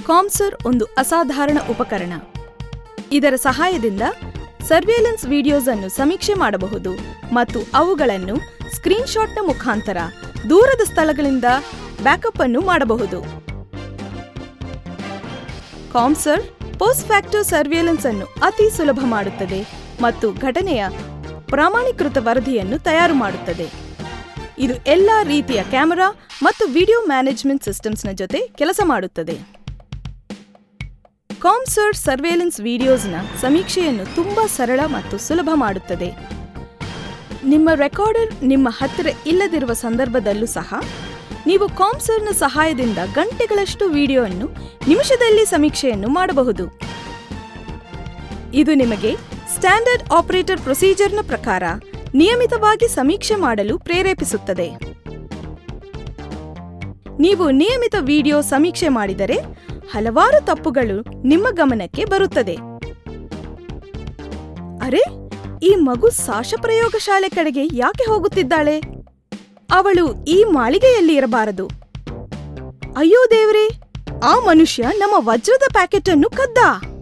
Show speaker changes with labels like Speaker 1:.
Speaker 1: ಕಾಮ್ಸರ್ ಒಂದು ಅಸಾಧಾರಣ ಉಪಕರಣ. ಇದರ ಸಹಾಯದಿಂದ ಸರ್ವೇಲೆನ್ಸ್ ವಿಡಿಯೋಸ್ ಅನ್ನು ಸಮೀಕ್ಷೆ ಮಾಡಬಹುದು ಮತ್ತು ಅವುಗಳನ್ನು ಸ್ಕ್ರೀನ್ಶಾಟ್ನ ಮುಖಾಂತರ ದೂರದ ಸ್ಥಳಗಳಿಂದ ಬ್ಯಾಕಪ್ ಅನ್ನು ಮಾಡಬಹುದು. ಕಾಮ್ಸರ್ ಪೋಸ್ಟ್ ಫ್ಯಾಕ್ಟರ್ ಸರ್ವೇಲೆನ್ಸ್ ಅನ್ನು ಅತಿ ಸುಲಭ ಮಾಡುತ್ತದೆ ಮತ್ತು ಘಟನೆಯ ಪ್ರಮಾಣೀಕೃತ ವರದಿಯನ್ನು ತಯಾರು ಮಾಡುತ್ತದೆ. ಇದು ಎಲ್ಲಾ ರೀತಿಯ ಕ್ಯಾಮೆರಾ ಮತ್ತು ವಿಡಿಯೋ ಮ್ಯಾನೇಜ್ಮೆಂಟ್ ಸಿಸ್ಟಮ್ಸ್ನ ಜೊತೆ ಕೆಲಸ ಮಾಡುತ್ತದೆ. ಕಾಮ್ಸರ್ ಸರ್ವೇಲೆನ್ಸ್ ವಿಡಿಯೋಸ್ನ ಸಮೀಕ್ಷೆಯನ್ನು ತುಂಬಾ ಸರಳ ಮತ್ತು ಸುಲಭ ಮಾಡುತ್ತದೆ. ನಿಮ್ಮ ರೆಕಾರ್ಡರ್ ನಿಮ್ಮ ಹತ್ತಿರ ಇಲ್ಲದಿರುವ ಸಂದರ್ಭದಲ್ಲೂ ಸಹ ನೀವು ಕಾಮ್ಸರ್ನ ಸಹಾಯದಿಂದ ಗಂಟೆಗಳಷ್ಟು ವಿಡಿಯೋವನ್ನು ನಿಮಿಷದಲ್ಲಿ ಸಮೀಕ್ಷೆಯನ್ನು ಮಾಡಬಹುದು. ಇದು ನಿಮಗೆ ಸ್ಟ್ಯಾಂಡರ್ಡ್ ಆಪರೇಟರ್ ಪ್ರೊಸೀಜರ್ನ ಪ್ರಕಾರ ನಿಯಮಿತವಾಗಿ ಸಮೀಕ್ಷೆ ಮಾಡಲು ಪ್ರೇರೇಪಿಸುತ್ತದೆ. ನೀವು ನಿಯಮಿತ ವಿಡಿಯೋ ಸಮೀಕ್ಷೆ ಮಾಡಿದರೆ ಹಲವಾರು ತಪ್ಪುಗಳು ನಿಮ್ಮ ಗಮನಕ್ಕೆ ಬರುತ್ತದೆ. ಅರೆ, ಈ ಮಗು ಸಾಶ ಪ್ರಯೋಗಶಾಲೆ ಕಡೆಗೆ ಯಾಕೆ ಹೋಗುತ್ತಿದ್ದಾಳೆ? ಅವಳು ಈ ಮಾಳಿಗೆಯಲ್ಲಿ ಇರಬಾರದು. ಅಯ್ಯೋ ದೇವರೇ, ಆ ಮನುಷ್ಯ ನಮ್ಮ ವಜ್ರದ ಪ್ಯಾಕೆಟ್ ಅನ್ನು ಕದ್ದ.